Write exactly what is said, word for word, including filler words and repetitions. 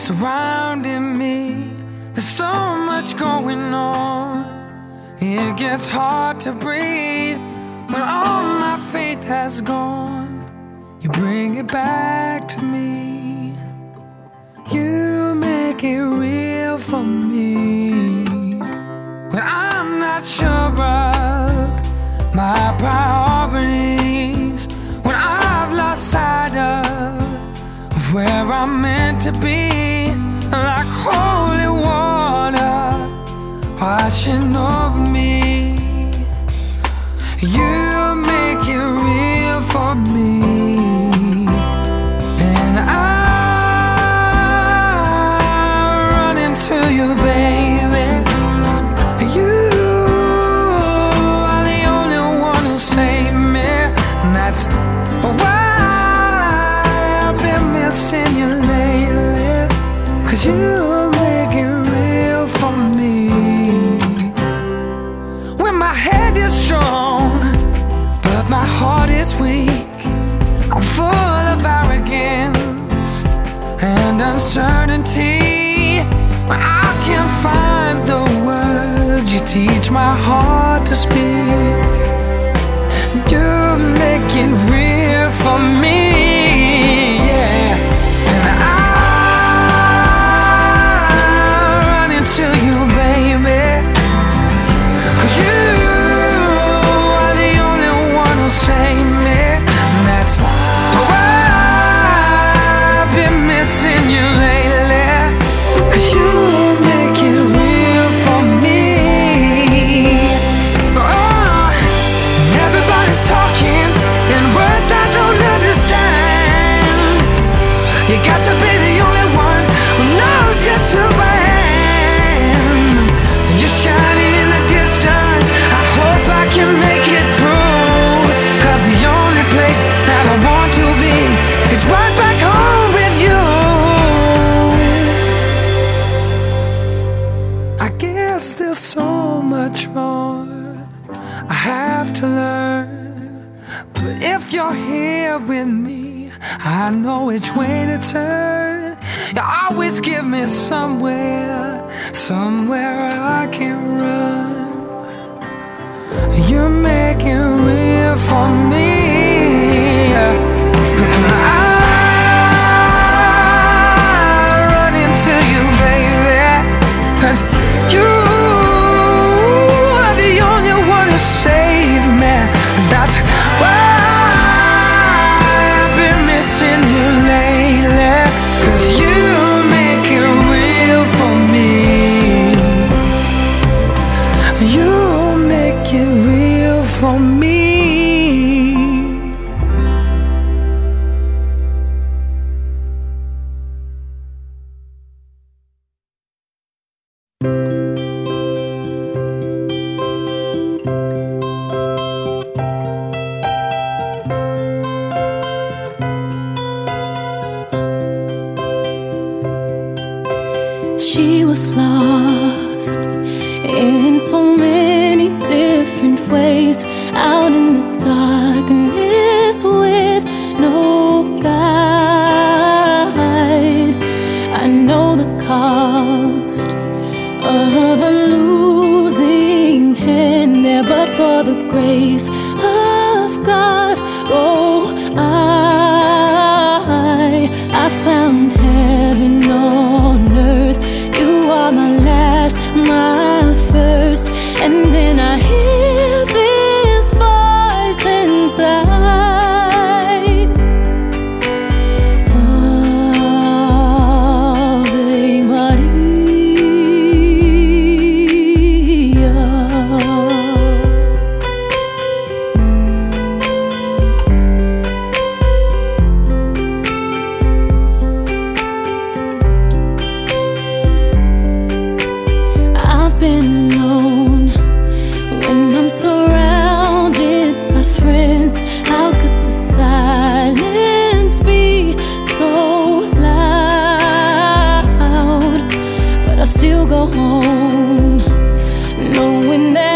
surrounding me. There's so much going on. It gets hard to breathe when all my faith has gone. You bring it back to me. You make it real for me when I'm not sure of my priorities, when I've lost sight of where I'm meant to be. Like holy water washing over me. You make it real for me. And I run into you, baby. You are the only one who saved me. And that's why I've been missing you lately. 'Cause you make it real for me. When my head is strong, but my heart is weak, I'm full of arrogance and uncertainty. When I can't find the words, you teach my heart to speak. You make it real for me, yeah. And I to you, baby, 'cause you are the only one who saved me. And that's why I've been missing you lately. 'Cause you make it real for me. Oh, everybody's talking in words I don't understand. You got to be the only one who knows just who I am. Shining in the distance, I hope I can make it through. 'Cause the only place that I want to be is right back home with you. I guess there's so much more I have to learn, but if you're here with me, I know which way to turn. You always give me somewhere, somewhere I can run. You make it real for me. And I run into you, baby, 'cause you are the only one who saved me. That's why I've been missing you lately. 'Cause you make it real for me. You make it real for me. She was lost in so many different ways, out in the darkness with no guide. I know the cost of a losing hand there, but for the grace of God, oh, I, I found heaven on earth. You are my last, my first, and then I hear this voice inside. Ave Maria. I've been alone when I'm surrounded by friends. How could the silence be so loud? But I still go home knowing that